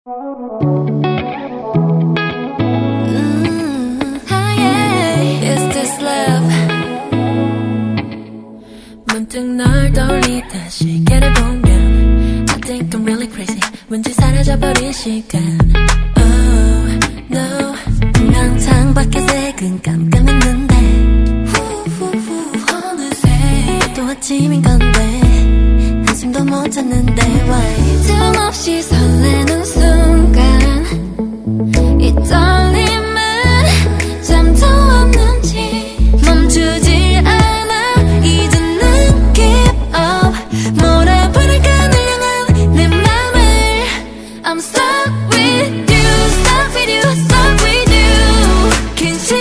Is this love? 문득 널 떠올리다 시계를 보면 I think I'm really crazy. 왠지 사라져버린 시간. Oh no. 분명 창밖에 색은 깜깜했는데 어느새 또 아침인 건데 한숨도 못 잤는데 why 틈없이 설레는 순간 이 떨림은 잠도 없는지 멈추지 않아 이젠 느낌 up 몰아버릴까 날 향한 내 맘을 I'm stuck with you stuck with you stuck with you